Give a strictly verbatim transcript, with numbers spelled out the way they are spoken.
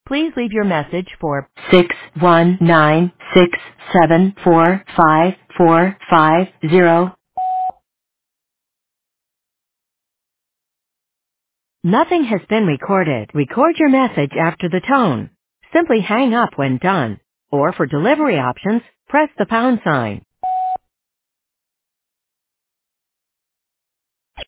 Please leave your message for six one nine six seven four five four five zero. Nothing has been recorded. Record your message after the tone. Simply hang up when done. Or for delivery options, press the pound sign.